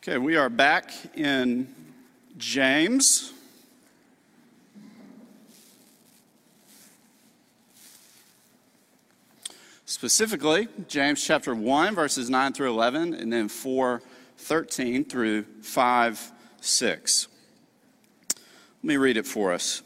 Okay, we are back in James. Specifically, James chapter 1, verses 9 through 11, and then 4:13 through 5:6. Let me read it for us.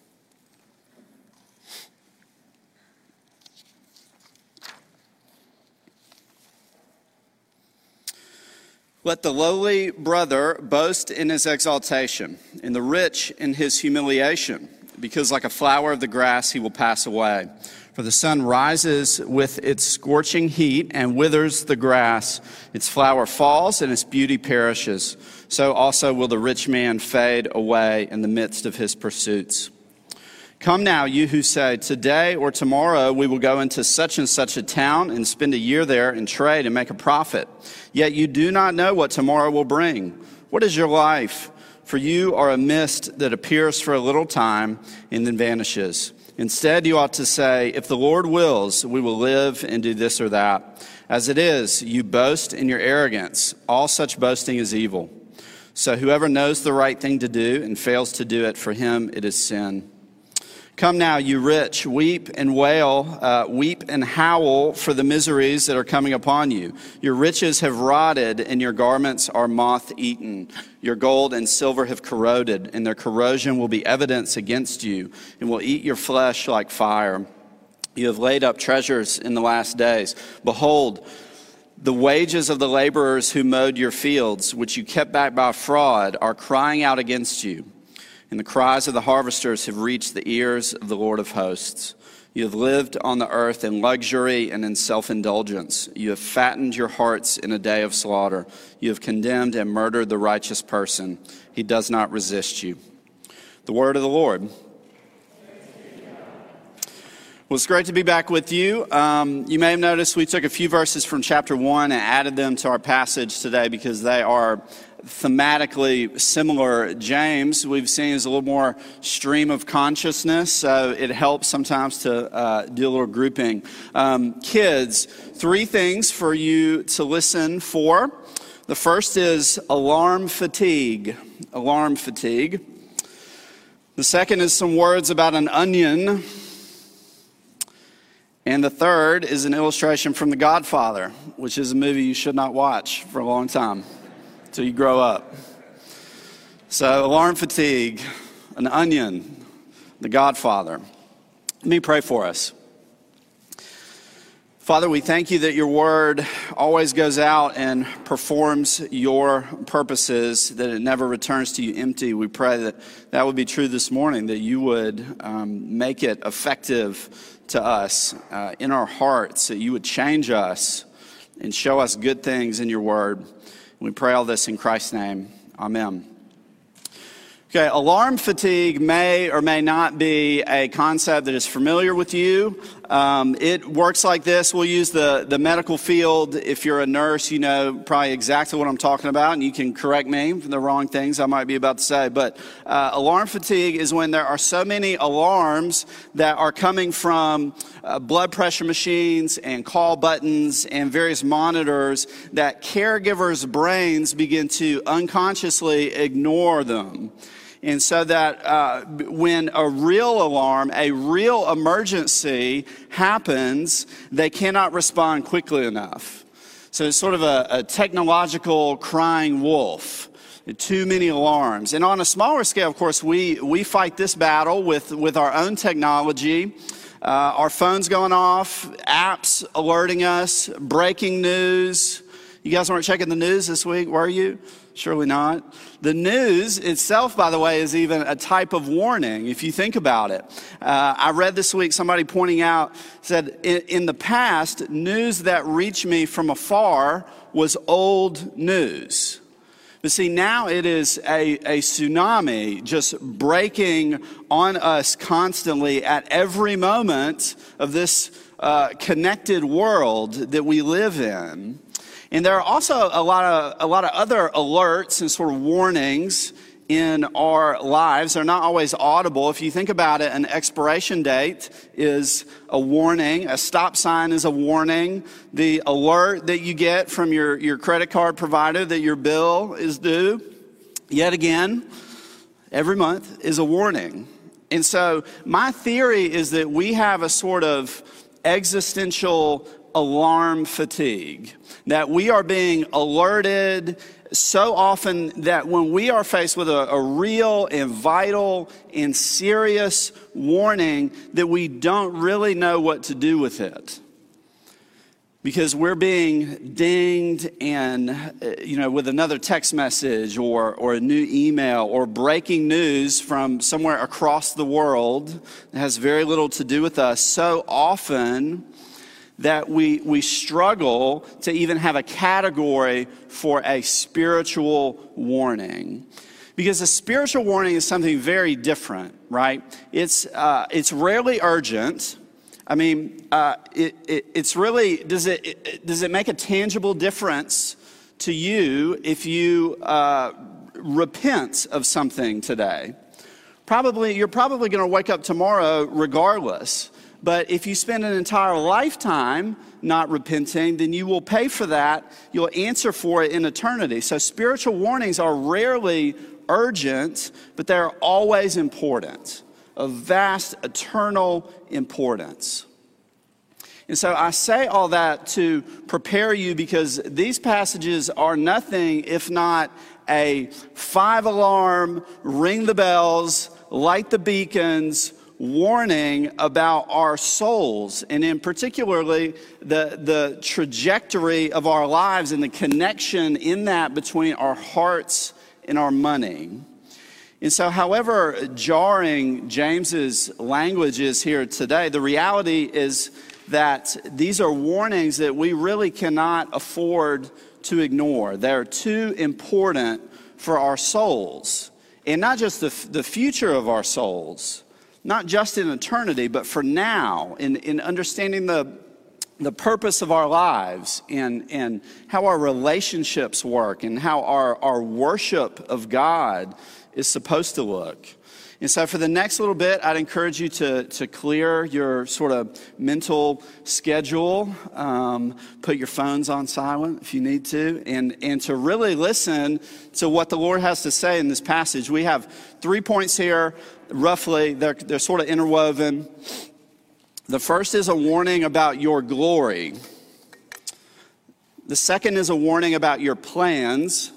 Let the lowly brother boast in his exaltation, and the rich in his humiliation, because like a flower of the grass he will pass away. For the sun rises with its scorching heat and withers the grass. Its flower falls and its beauty perishes. So also will the rich man fade away in the midst of his pursuits. Come now, you who say, today or tomorrow we will go into such and such a town and spend a year there and trade and make a profit. Yet you do not know what tomorrow will bring. What is your life? For you are a mist that appears for a little time and then vanishes. Instead, you ought to say, if the Lord wills, we will live and do this or that. As it is, you boast in your arrogance. All such boasting is evil. So whoever knows the right thing to do and fails to do it, for him it is sin. Come now, you rich, weep and wail, weep and howl for the miseries that are coming upon you. Your riches have rotted and your garments are moth-eaten. Your gold and silver have corroded, and their corrosion will be evidence against you and will eat your flesh like fire. You have laid up treasures in the last days. Behold, the wages of the laborers who mowed your fields, which you kept back by fraud, are crying out against you. And the cries of the harvesters have reached the ears of the Lord of hosts. You have lived on the earth in luxury and in self-indulgence. You have fattened your hearts in a day of slaughter. You have condemned and murdered the righteous person. He does not resist you. The word of the Lord. Well, it's great to be back with you. You may have noticed we took a few verses from chapter 1 and added them to our passage today because they are thematically similar. James, we've seen, is a little more stream of consciousness, so it helps sometimes to do a little grouping. Kids, 3 things for you to listen for. The first is alarm fatigue. Alarm fatigue. The second is some words about an onion. And the third is an illustration from The Godfather, which is a movie you should not watch for a long time until you grow up. So, alarm fatigue, an onion, The Godfather. Let me pray for us. Father, we thank you that your word always goes out and performs your purposes, that it never returns to you empty. We pray that that would be true this morning, that you would make it effective to us in our hearts, that you would change us and show us good things in your word. We pray all this in Christ's name. Amen. Okay, alarm fatigue may or may not be a concept that is familiar with you. It works like this. We'll use the medical field. If you're a nurse, you know probably exactly what I'm talking about, and you can correct me for the wrong things I might be about to say. But alarm fatigue is when there are so many alarms that are coming from blood pressure machines and call buttons and various monitors that caregivers' brains begin to unconsciously ignore them. And so that when a real alarm, a real emergency happens, they cannot respond quickly enough. So it's sort of a technological crying wolf. Too many alarms. And on a smaller scale, of course, we fight this battle with our own technology. Our phones going off, apps alerting us, breaking news. You guys weren't checking the news this week, were you? Surely not. The news itself, by the way, is even a type of warning, if you think about it. I read this week somebody pointing out, said, in the past, news that reached me from afar was old news. But see, now it is a tsunami just breaking on us constantly at every moment of this connected world that we live in. And there are also a lot of other alerts and sort of warnings in our lives. They're not always audible. If you think about it, an expiration date is a warning. A stop sign is a warning. The alert that you get from your credit card provider that your bill is due, yet again, every month is a warning. And so my theory is that we have a sort of existential alarm fatigue, that we are being alerted so often that when we are faced with a real and vital and serious warning, that we don't really know what to do with it. Because we're being dinged and, with another text message or a new email or breaking news from somewhere across the world that has very little to do with us so often that we struggle to even have a category for a spiritual warning. Because a spiritual warning is something very different, right? It's rarely urgent. I mean, it's really, does it make a tangible difference to you if you repent of something today? You're probably going to wake up tomorrow regardless. But if you spend an entire lifetime not repenting, then you will pay for that. You'll answer for it in eternity. So spiritual warnings are rarely urgent, but they're always important, of vast eternal importance. And so I say all that to prepare you, because these passages are nothing if not a 5-alarm, ring the bells, light the beacons, warning about our souls, and in particularly the trajectory of our lives and the connection in that between our hearts and our money. And so however jarring James's language is here today, the reality is that these are warnings that we really cannot afford to ignore. They're too important for our souls, and not just the future of our souls, not just in eternity, but for now, in understanding the purpose of our lives and how our relationships work and how our worship of God is supposed to look. And so for the next little bit, I'd encourage you to clear your sort of mental schedule, put your phones on silent if you need to, and to really listen to what the Lord has to say in this passage. We have 3 points here, roughly. They're sort of interwoven. The first is a warning about your glory. The second is a warning about your plans.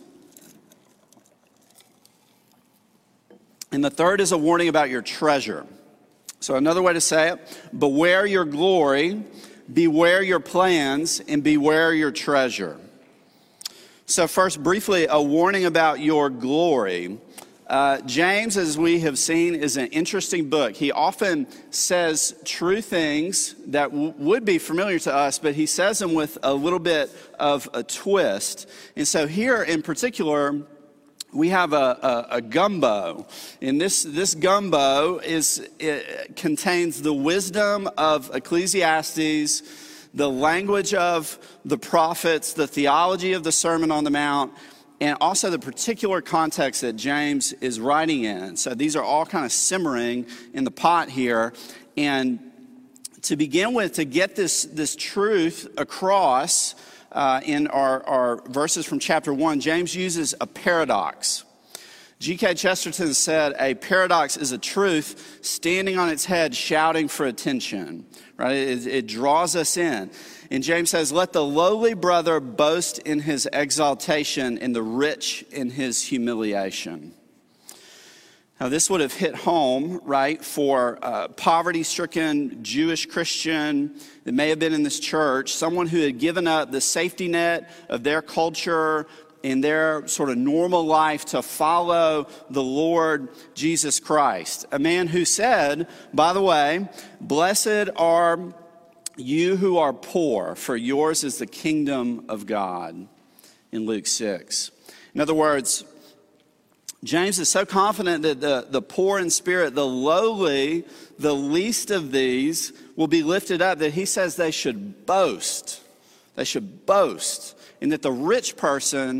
And the third is a warning about your treasure. So another way to say it, beware your glory, beware your plans, and beware your treasure. So first, briefly, a warning about your glory. James, as we have seen, is an interesting book. He often says true things that would be familiar to us, but he says them with a little bit of a twist. And so here in particular, we have a gumbo, and this gumbo contains the wisdom of Ecclesiastes, the language of the prophets, the theology of the Sermon on the Mount, and also the particular context that James is writing in. So these are all kind of simmering in the pot here. And to begin with, to get this truth across, in our verses from chapter 1, James uses a paradox. G.K. Chesterton said, a paradox is a truth standing on its head, shouting for attention. Right? It draws us in. And James says, let the lowly brother boast in his exaltation and the rich in his humiliation. Now, this would have hit home, right, for a poverty-stricken Jewish Christian that may have been in this church, someone who had given up the safety net of their culture and their sort of normal life to follow the Lord Jesus Christ. A man who said, by the way, blessed are you who are poor, for yours is the kingdom of God, in Luke 6. In other words, James is so confident that the poor in spirit, the lowly, the least of these will be lifted up, that he says they should boast. They should boast. And that the rich person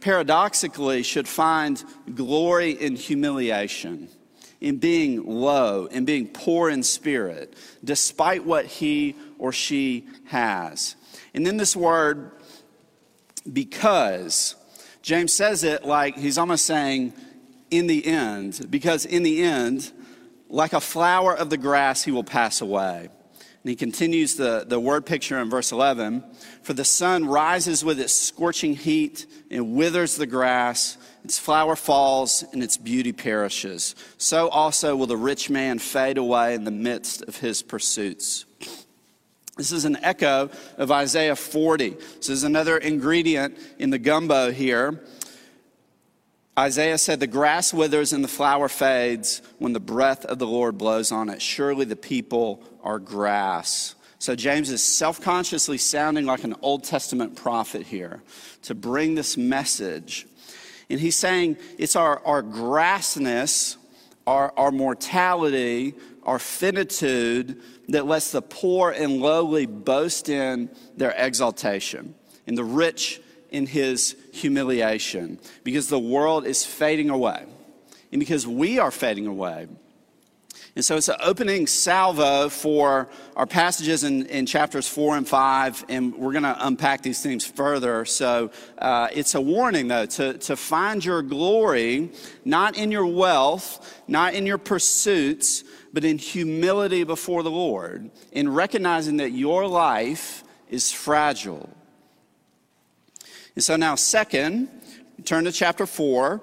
paradoxically should find glory in humiliation, in being low, in being poor in spirit, despite what he or she has. And then this word, because, James says it like he's almost saying, in the end, because in the end, like a flower of the grass, he will pass away. And he continues the word picture in verse 11. For the sun rises with its scorching heat and withers the grass. Its flower falls and its beauty perishes. So also will the rich man fade away in the midst of his pursuits. This is an echo of Isaiah 40. This is another ingredient in the gumbo here. Isaiah said, the grass withers and the flower fades when the breath of the Lord blows on it. Surely the people are grass. So James is self-consciously sounding like an Old Testament prophet here to bring this message. And he's saying it's our grassness, our mortality, our finitude that lets the poor and lowly boast in their exaltation, and the rich in his humiliation, because the world is fading away, and because we are fading away. And so it's an opening salvo for our passages in chapters 4 and 5, and we're going to unpack these themes further. So it's a warning, though, to find your glory, not in your wealth, not in your pursuits, but in humility before the Lord, in recognizing that your life is fragile. And so now, second, turn to chapter 4.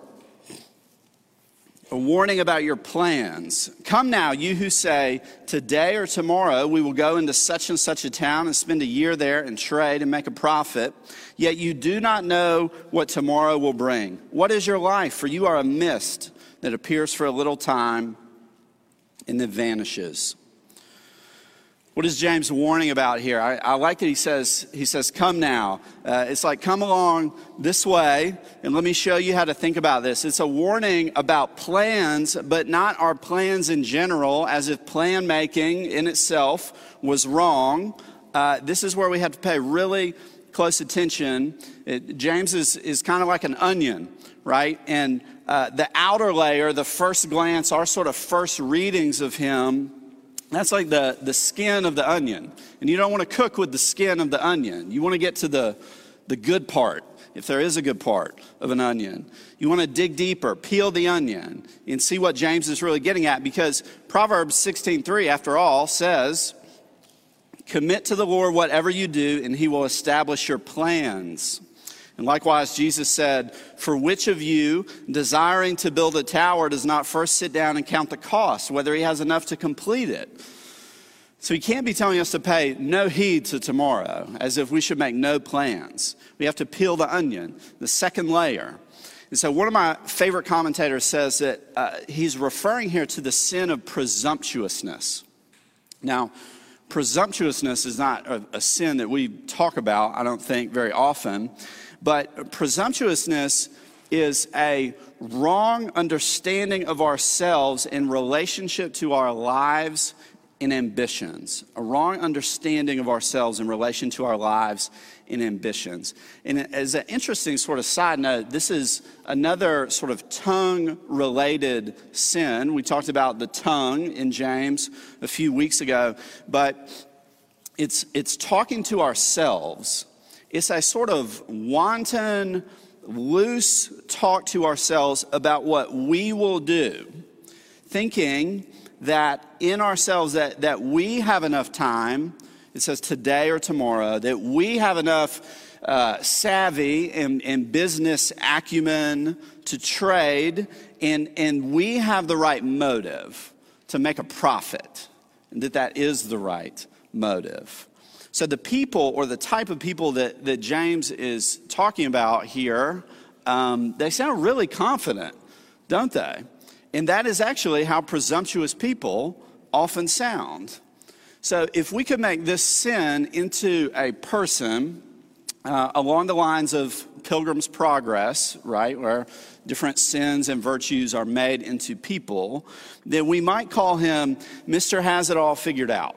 A warning about your plans. Come now, you who say, today or tomorrow we will go into such and such a town and spend a year there and trade and make a profit. Yet you do not know what tomorrow will bring. What is your life? For you are a mist that appears for a little time and then vanishes. What is James warning about here? I like that he says, come now. It's like, come along this way, and let me show you how to think about this. It's a warning about plans, but not our plans in general, as if plan making in itself was wrong. This is where we have to pay really close attention. James is kind of like an onion, right? And the outer layer, the first glance, our sort of first readings of him, that's like the skin of the onion. And you don't want to cook with the skin of the onion. You want to get to the good part, if there is a good part of an onion. You want to dig deeper, peel the onion, and see what James is really getting at. Because Proverbs 16:3, after all, says, commit to the Lord whatever you do, and he will establish your plans. And likewise, Jesus said, for which of you, desiring to build a tower, does not first sit down and count the cost, whether he has enough to complete it? So he can't be telling us to pay no heed to tomorrow, as if we should make no plans. We have to peel the onion, the second layer. And so one of my favorite commentators says that he's referring here to the sin of presumptuousness. Now, presumptuousness is not a sin that we talk about, I don't think, very often. But presumptuousness is a wrong understanding of ourselves in relationship to our lives and ambitions. A wrong understanding of ourselves in relation to our lives and ambitions. And as an interesting sort of side note, this is another sort of tongue-related sin. We talked about the tongue in James a few weeks ago, but it's talking to ourselves. It's a sort of wanton, loose talk to ourselves about what we will do, thinking that in ourselves that we have enough time, it says today or tomorrow, that we have enough savvy and business acumen to trade, and we have the right motive to make a profit, and that is the right motive. So the people, or the type of people that James is talking about here, they sound really confident, don't they? And that is actually how presumptuous people often sound. So if we could make this sin into a person along the lines of Pilgrim's Progress, right, where different sins and virtues are made into people, then we might call him Mr. Has It All Figured Out.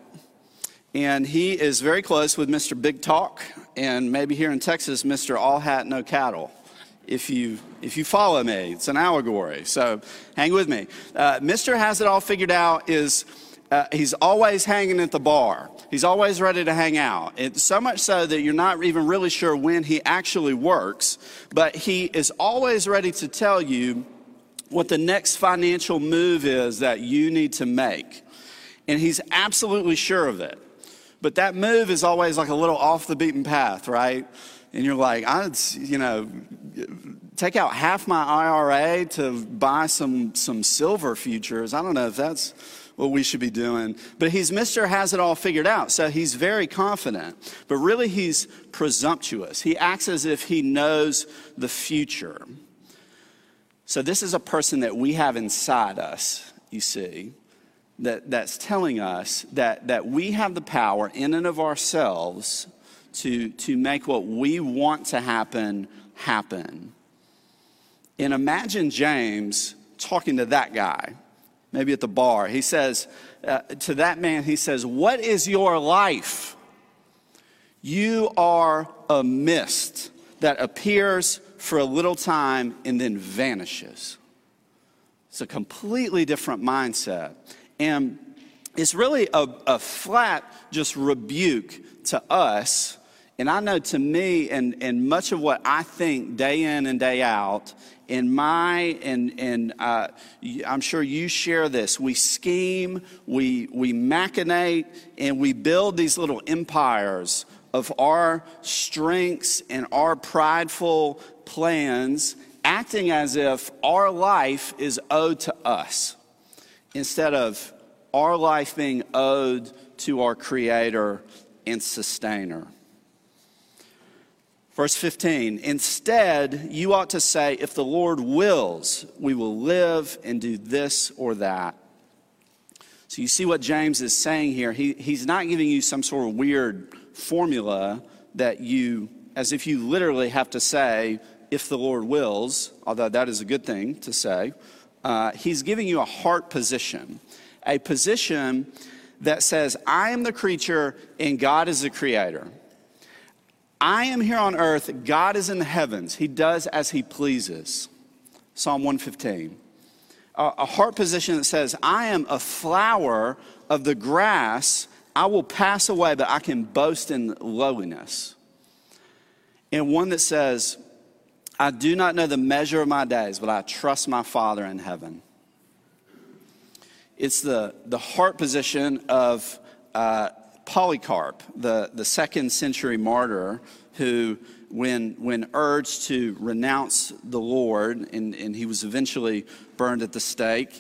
And he is very close with Mr. Big Talk, and maybe here in Texas, Mr. All Hat, No Cattle. if you follow me. It's an allegory, so hang with me. Mr. Has It All Figured Out is he's always hanging at the bar. He's always ready to hang out. It's so much so that you're not even really sure when he actually works, but he is always ready to tell you what the next financial move is that you need to make. And he's absolutely sure of it. But that move is always like a little off the beaten path, right? And you're like, take out half my IRA to buy some silver futures. I don't know if that's what we should be doing. But he's Mr. Has It All Figured Out, so he's very confident. But really he's presumptuous. He acts as if he knows the future. So this is a person that we have inside us, you see, that's telling us that we have the power in and of ourselves to make what we want to happen. And imagine James talking to that guy, maybe at the bar. He says, to that man, he says, "What is your life? You are a mist that appears for a little time and then vanishes." It's a completely different mindset. And it's really a flat just rebuke to us. And I know to me and much of what I think day in and day out, I'm sure you share this. We scheme, we machinate, and we build these little empires of our strengths and our prideful plans, acting as if our life is owed to us, instead of our life being owed to our Creator and Sustainer. Verse 15, instead, you ought to say, if the Lord wills, we will live and do this or that. So you see what James is saying here. He's not giving you some sort of weird formula that you, as if you literally have to say, if the Lord wills, although that is a good thing to say. He's giving you a heart position, a position that says, I am the creature and God is the creator. I am here on earth, God is in the heavens. He does as he pleases. Psalm 115. A heart position that says, I am a flower of the grass. I will pass away, but I can boast in lowliness. And one that says, I do not know the measure of my days, but I trust my Father in heaven. It's the heart position of Polycarp, the second century martyr, who, when urged to renounce the Lord, and he was eventually burned at the stake,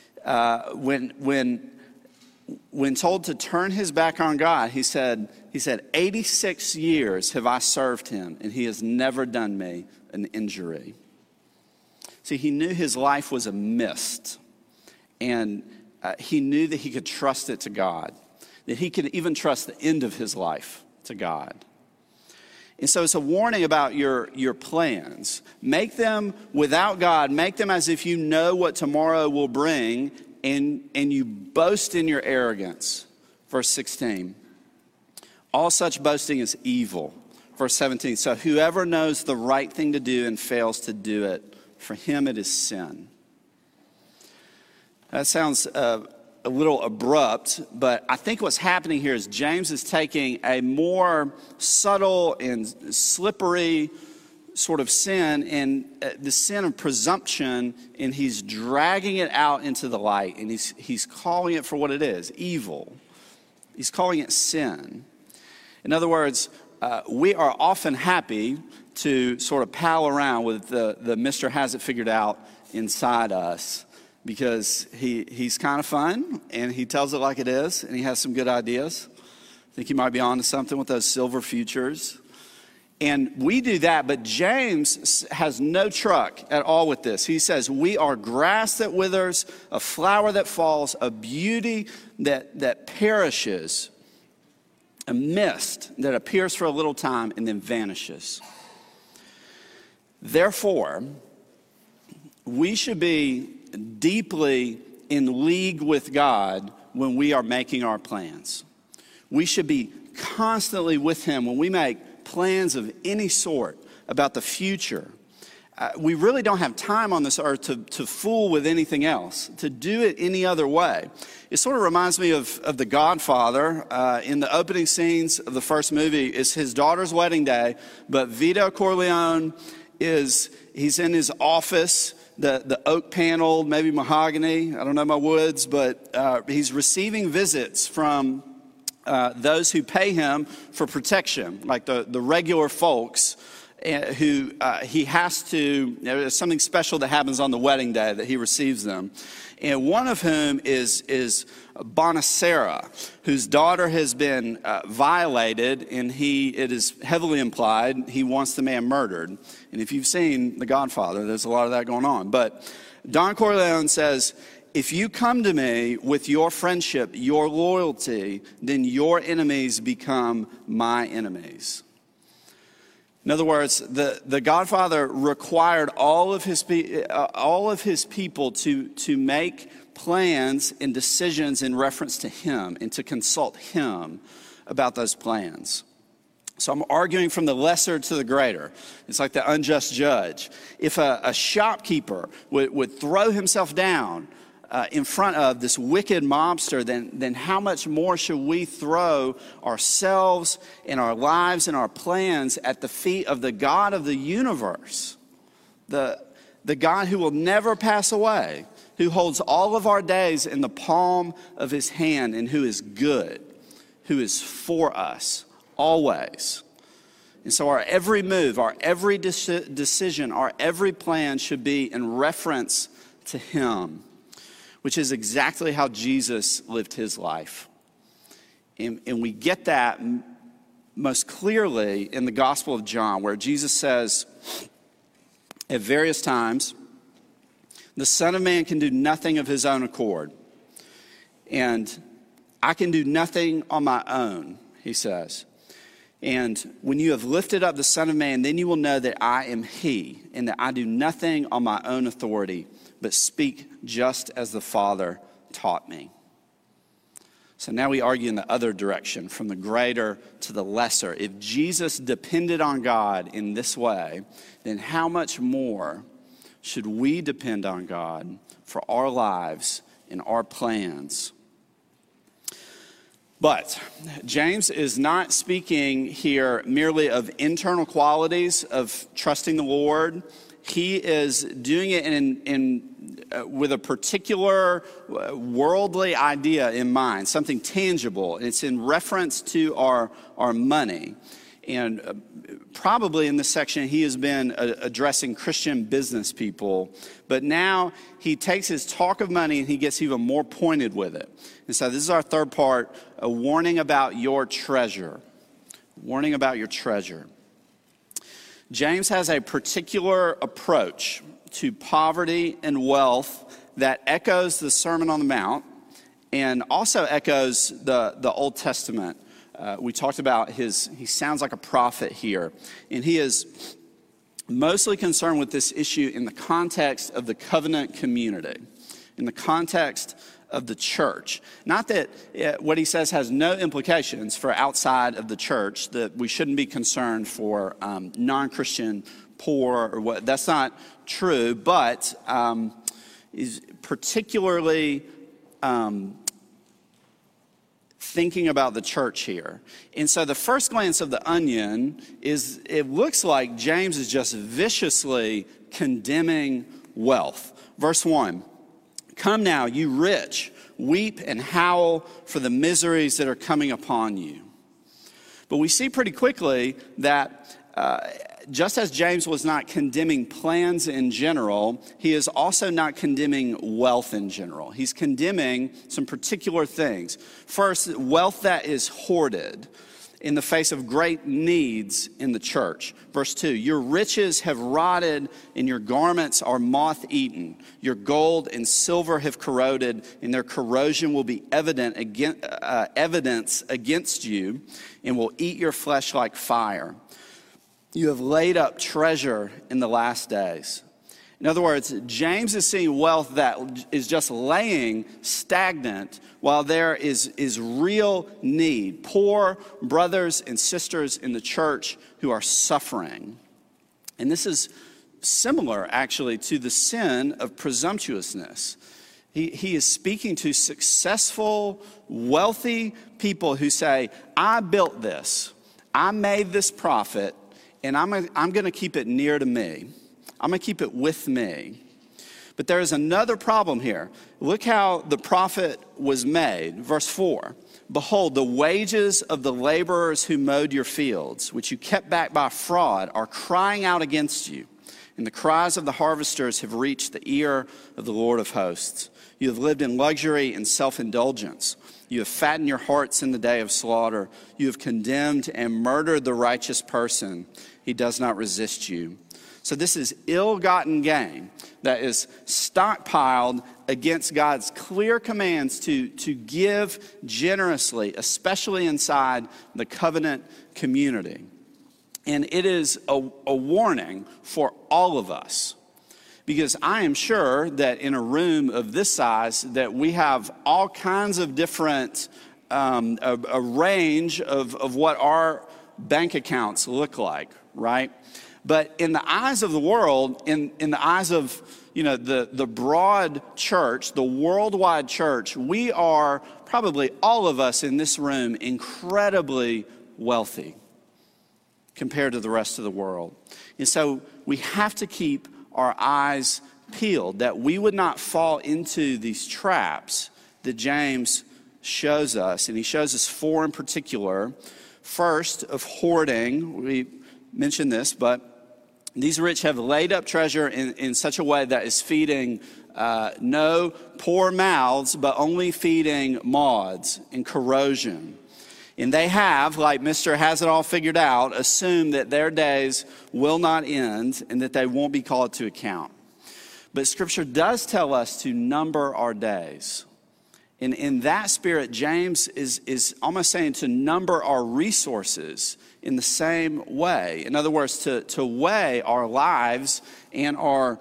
when told to turn his back on God, he said, 86 years have I served him, and he has never done me an injury. See, he knew his life was a mist, and he knew that he could trust it to God, that he could even trust the end of his life to God. And so it's a warning about your plans. Make them without God. Make them as if you know what tomorrow will bring, and you boast in your arrogance. Verse 16. All such boasting is evil. Verse 17. So whoever knows the right thing to do and fails to do it, for him it is sin. That sounds a little abrupt, but I think what's happening here is James is taking a more subtle and slippery sort of sin, and the sin of presumption, and he's dragging it out into the light, and he's calling it for what it is, evil. He's calling it sin. In other words, we are often happy to sort of pal around with the Mr. Has It Figured Out inside us, because he's kind of fun, and he tells it like it is, and he has some good ideas. I think he might be onto something with those silver futures. And we do that, but James has no truck at all with this. He says, we are grass that withers, a flower that falls, a beauty that perishes, a mist that appears for a little time and then vanishes. Therefore, we should be deeply in league with God when we are making our plans. We should be constantly with him when we make plans of any sort about the future. we really don't have time on this earth to fool with anything else, to do it any other way. It sort of reminds me of The Godfather. In the opening scenes of the first movie, it's his daughter's wedding day, but Vito Corleone he's in his office, the oak paneled, maybe mahogany, I don't know my woods, but he's receiving visits from those who pay him for protection, like the regular folks who he has to, there's something special that happens on the wedding day that he receives them. And one of whom is Bonacera, whose daughter has been violated, and it is heavily implied he wants the man murdered. And if you've seen The Godfather, there's a lot of that going on. But Don Corleone says, if you come to me with your friendship, your loyalty, then your enemies become my enemies. In other words, the Godfather required all of his people to make plans and decisions in reference to him and to consult him about those plans. So I'm arguing from the lesser to the greater. It's like the unjust judge. If a shopkeeper would throw himself down in front of this wicked mobster, then how much more should we throw ourselves and our lives and our plans at the feet of the God of the universe, the God who will never pass away, who holds all of our days in the palm of his hand, and who is good, who is for us always. And so our every move, our every decision, our every plan should be in reference to him, which is exactly how Jesus lived his life. And we get that most clearly in the Gospel of John, where Jesus says at various times, the Son of Man can do nothing of his own accord. And I can do nothing on my own, he says. And when you have lifted up the Son of Man, then you will know that I am he, and that I do nothing on my own authority, but speak just as the Father taught me. So now we argue in the other direction, from the greater to the lesser. If Jesus depended on God in this way, then how much more should we depend on God for our lives and our plans? But James is not speaking here merely of internal qualities of trusting the Lord. He is doing it with a particular worldly idea in mind, something tangible. It's in reference to our money. And probably in this section, he has been addressing Christian business people. But now he takes his talk of money and he gets even more pointed with it. And so this is our third part, a warning about your treasure. Warning about your treasure. James has a particular approach to poverty and wealth that echoes the Sermon on the Mount and also echoes the Old Testament. We talked about he sounds like a prophet here, and he is mostly concerned with this issue in the context of the covenant community, in the context of the church. Not that what he says has no implications for outside of the church, that we shouldn't be concerned for non-Christian poor or what. That's not true, but is particularly thinking about the church here. And so the first glance of the onion is, it looks like James is just viciously condemning wealth. Verse 1, come now, you rich, weep and howl for the miseries that are coming upon you. But we see pretty quickly that just as James was not condemning plans in general, he is also not condemning wealth in general. He's condemning some particular things. First, wealth that is hoarded in the face of great needs in the church. Verse 2, your riches have rotted and your garments are moth-eaten. Your gold and silver have corroded, and their corrosion will be evidence against you and will eat your flesh like fire. You have laid up treasure in the last days. In other words, James is seeing wealth that is just laying stagnant while there is real need. Poor brothers and sisters in the church who are suffering. And this is similar, actually, to the sin of presumptuousness. He is speaking to successful, wealthy people who say, I built this, I made this profit, and I'm going to keep it near to me. I'm going to keep it with me. But there is another problem here. Look how the profit was made. Verse 4, behold, the wages of the laborers who mowed your fields, which you kept back by fraud, are crying out against you. And the cries of the harvesters have reached the ear of the Lord of hosts. You have lived in luxury and self-indulgence. You have fattened your hearts in the day of slaughter. You have condemned and murdered the righteous person. He does not resist you. So this is ill-gotten gain that is stockpiled against God's clear commands to give generously, especially inside the covenant community. And it is a warning for all of us, because I am sure that in a room of this size that we have all kinds of different, a range of what our bank accounts look like, right? But in the eyes of the world, in the eyes of the broad church, the worldwide church, we are probably all of us in this room incredibly wealthy compared to the rest of the world. And so we have to keep our eyes peeled that we would not fall into these traps that James shows us. And he shows us 4 in particular. First, of hoarding. We mentioned this, but these rich have laid up treasure in such a way that is feeding no poor mouths, but only feeding moths and corrosion. And they have, like Mr. Has It All Figured Out, assumed that their days will not end and that they won't be called to account. But Scripture does tell us to number our days. And in that spirit, James is almost saying to number our resources in the same way. In other words, to weigh our lives and our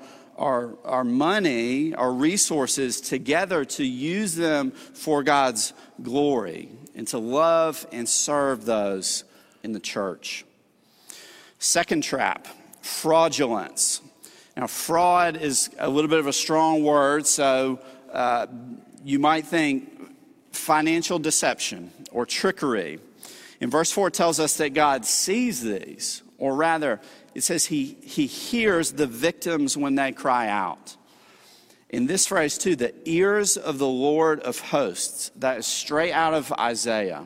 money, our resources together, to use them for God's glory and to love and serve those in the church. Second trap, fraudulence. Now, fraud is a little bit of a strong word, so you might think financial deception or trickery. In verse 4, it tells us that God sees these, or rather, it says he hears the victims when they cry out. In this phrase, too, the ears of the Lord of hosts, that is straight out of Isaiah.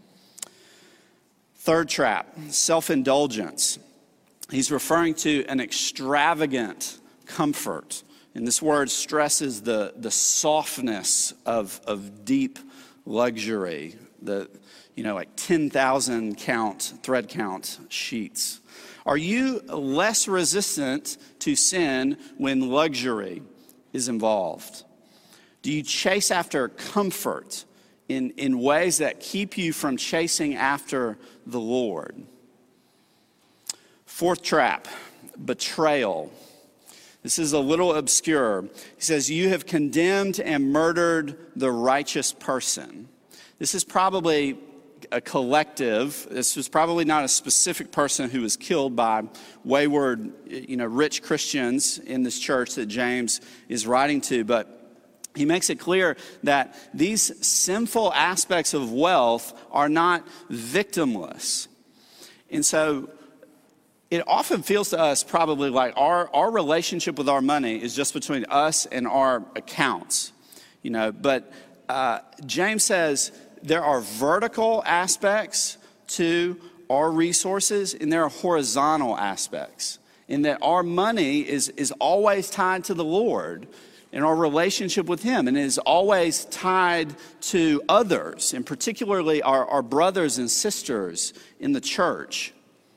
Third trap, self-indulgence. He's referring to an extravagant comfort. And this word stresses the softness of deep luxury, like 10,000 thread count sheets. Are you less resistant to sin when luxury is involved? Do you chase after comfort in ways that keep you from chasing after the Lord? Fourth trap, betrayal. This is a little obscure. He says, you have condemned and murdered the righteous person. This is probably a collective. This was probably not a specific person who was killed by wayward, rich Christians in this church that James is writing to, but he makes it clear that these sinful aspects of wealth are not victimless. And so it often feels to us probably like our relationship with our money is just between us and our accounts, but James says there are vertical aspects to our resources and there are horizontal aspects, in that our money is always tied to the Lord and our relationship with Him, and is always tied to others, and particularly our brothers and sisters in the church.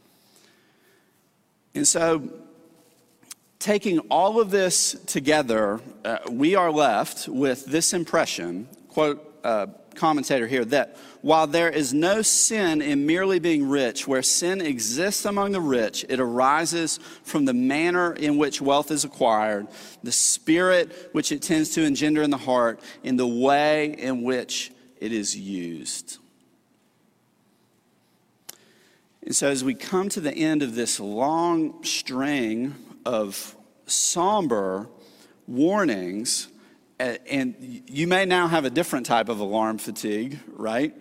And so, taking all of this together, we are left with this impression, quote commentator here, that while there is no sin in merely being rich, where sin exists among the rich, it arises from the manner in which wealth is acquired, the spirit which it tends to engender in the heart, and the way in which it is used. And so as we come to the end of this long string of somber warnings, and you may now have a different type of alarm fatigue, right?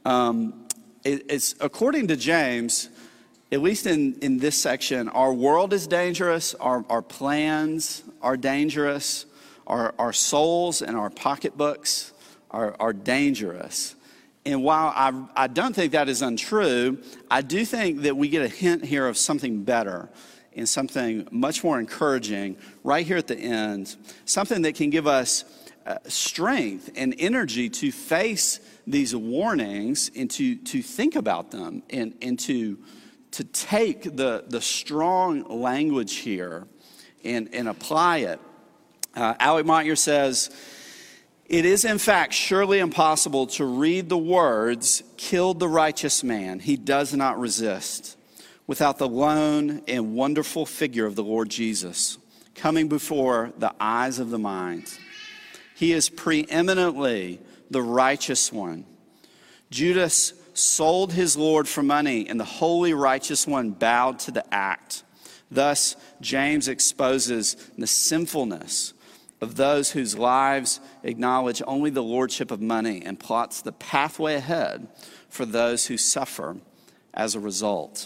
It's according to James, at least in this section, our world is dangerous, our plans are dangerous, our souls and our pocketbooks are dangerous. And while I don't think that is untrue, I do think that we get a hint here of something better and something much more encouraging right here at the end, something that can give us strength and energy to face these warnings and to think about them and to take the strong language here and apply it. Alec Motyer says, "It is in fact surely impossible to read the words, 'Killed the righteous man, he does not resist,' without the lone and wonderful figure of the Lord Jesus coming before the eyes of the mind. He is preeminently the righteous one. Judas sold his Lord for money, and the holy righteous one bowed to the act. Thus, James exposes the sinfulness of those whose lives acknowledge only the lordship of money and plots the pathway ahead for those who suffer as a result."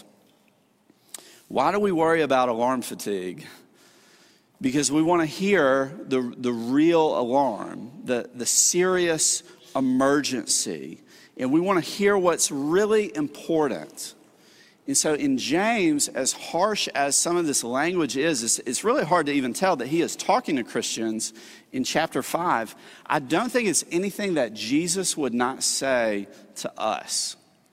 Why do we worry about alarm fatigue? Because we want to hear the real alarm, the serious emergency, and we want to hear what's really important. And so in James, as harsh as some of this language is, it's really hard to even tell that he is talking to Christians in chapter 5. I don't think it's anything that Jesus would not say to us.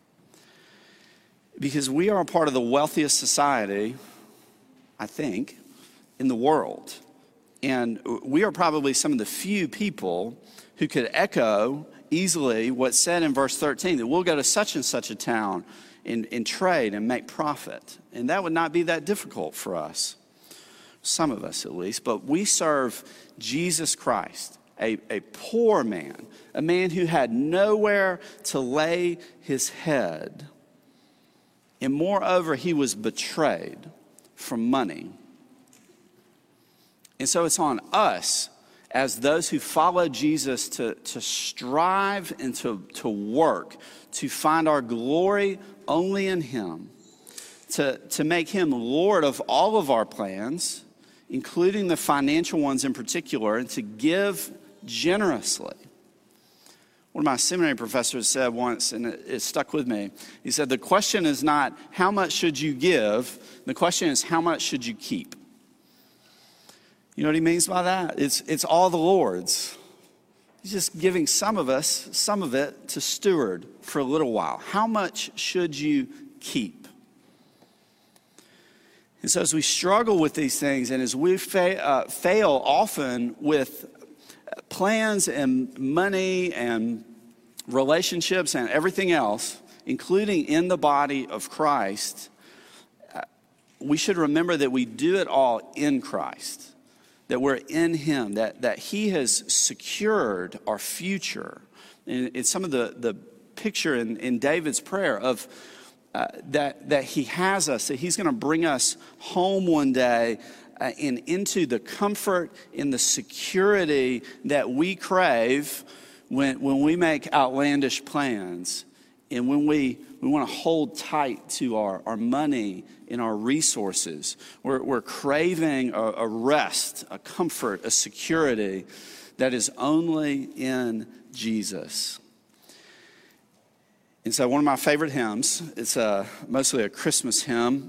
Because we are a part of the wealthiest society, I think, in the world. And we are probably some of the few people who could echo easily what's said in verse 13, that we'll go to such and such a town and trade and make profit. And that would not be that difficult for us, some of us at least. But we serve Jesus Christ, a poor man, a man who had nowhere to lay his head. And moreover, he was betrayed for money. And so it's on us as those who follow Jesus to strive and to work to find our glory only in him, to make him Lord of all of our plans, including the financial ones in particular, and to give generously. One of my seminary professors said once, and it stuck with me, he said, the question is not how much should you give, the question is how much should you keep? You know what he means by that? It's all the Lord's. He's just giving some of it to steward for a little while. How much should you keep? And so as we struggle with these things, and as we fail often with plans and money and relationships and everything else, including in the body of Christ, we should remember that we do it all in Christ. That we're in him, that he has secured our future. And it's some of the picture in David's prayer of that he has us, that he's going to bring us home one day and into the comfort and the security that we crave when we make outlandish plans and when we want to hold tight to our money and our resources. We're craving a rest, a comfort, a security that is only in Jesus. And so one of my favorite hymns, it's mostly a Christmas hymn.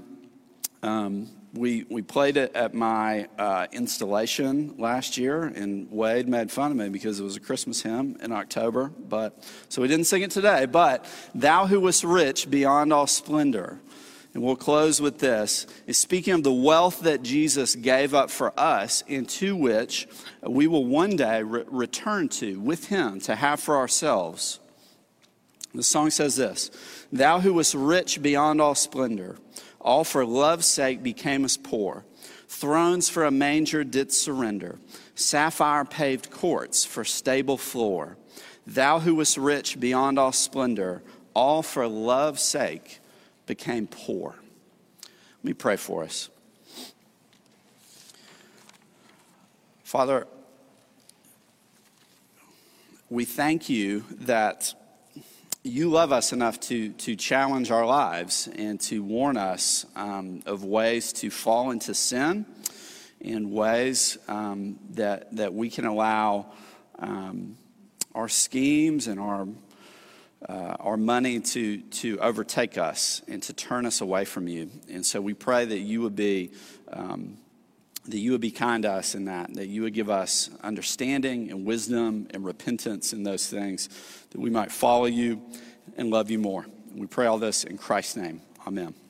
We played it at my installation last year, and Wade made fun of me because it was a Christmas hymn in October. So we didn't sing it today, but "Thou who wast rich beyond all splendor." And we'll close with this. It's speaking of the wealth that Jesus gave up for us, into which we will one day return to with him to have for ourselves. The song says this: "Thou who wast rich beyond all splendor, all for love's sake becamest poor. Thrones for a manger didst surrender, sapphire paved courts for stable floor. Thou who wast rich beyond all splendor, all for love's sake became poor." Let me pray for us. Father, we thank you that you love us enough to challenge our lives and to warn us of ways to fall into sin and ways that we can allow our schemes and our money to overtake us and to turn us away from you. And so we pray that you would be kind to us in that you would give us understanding and wisdom and repentance in those things, that we might follow you and love you more. And we pray all this in Christ's name. Amen.